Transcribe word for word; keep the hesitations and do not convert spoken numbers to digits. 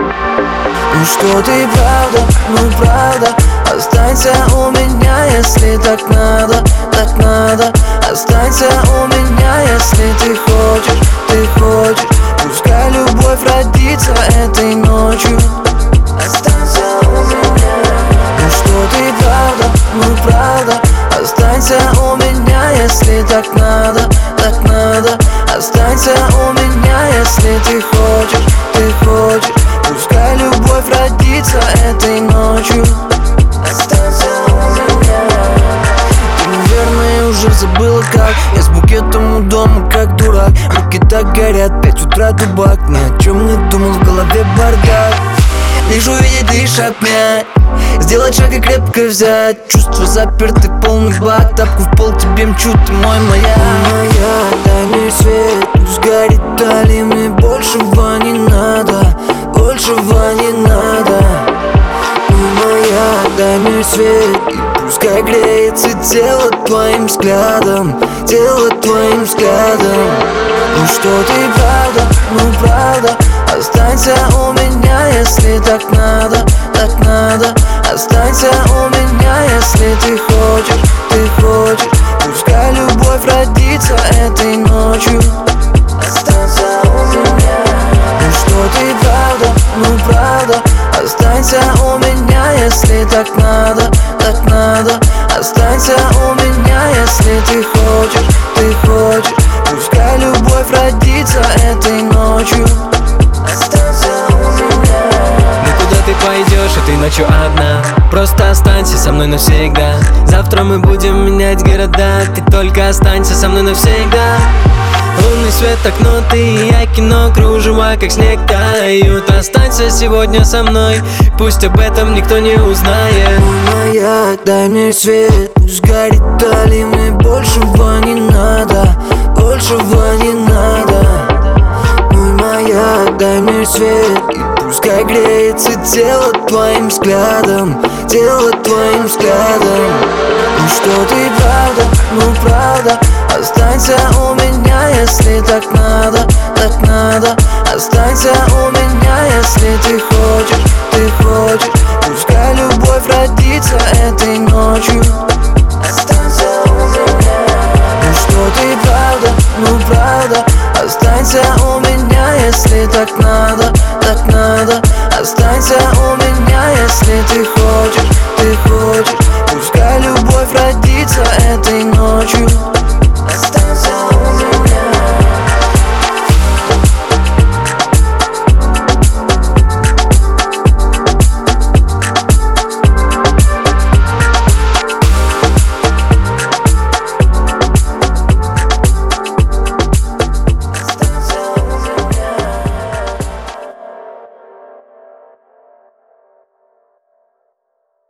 Ну что ты правда, ну правда, останься у меня, если так надо, так надо. Останься у меня, если ты хочешь, ты хочешь. Пускай любовь родится этой ночью. Останься у меня. Ну что ты правда, ну правда, останься у меня, если так надо, так надо. Останься у меня, если ты хочешь, ты хочешь. Пускай любовь родится этой ночью. Останься у меня. Ты, наверное, уже забыла, как я с букетом у дома, как дурак. Руки так горят, пять утра дубак. Ни о чем не думал, в голове бардак. Лишь увидеть, лишь обнять, сделать шаг и крепко взять. Чувства заперты, полный бак. Тапку в пол тебе мчу, ты мой маяк. Моя, дай мне свет, пусть горит дали. Мне большего не надо, большего не надо. Моя, дай мне свет, и пускай греется тело твоим взглядом, тело твоим взглядом. Ну что ты правда, ну правда, останься у меня, если так надо, так надо. Останься у меня, если ты хочешь, ты хочешь. Пускай любовь родится этой ночью. Останься у меня. Ну что ты правда, ну правда, останься у меня, если так надо, так надо. Останься у меня, если ты хочешь, ты хочешь. Пускай любовь родится этой ночью. Останься у меня. Ну куда ты пойдешь этой ночью одна? Просто останься со мной навсегда. Завтра мы будем менять города. Ты только останься со мной навсегда. Лунный свет, окно, ты и я, кино, кружева, как снег тают. Останься сегодня со мной, пусть об этом никто не узнает. Моя, дай мне свет, пусть горит дали. Мне большего не надо, большего не надо. Мой маяк, дай мне свет, и пускай греется тело твоим взглядом, тело твоим взглядом. Ну что ты правда, ну правда, останься у меня, если так надо, так надо. Останься у меня, если ты хочешь, ты хочешь. Пускай любовь родится этой ночью. Останься у меня. Ну что ты правда, ну правда, останься у меня, если так надо, так надо. Останься у меня, если ты хочешь, ты хочешь. Пускай любовь родится этой ночью.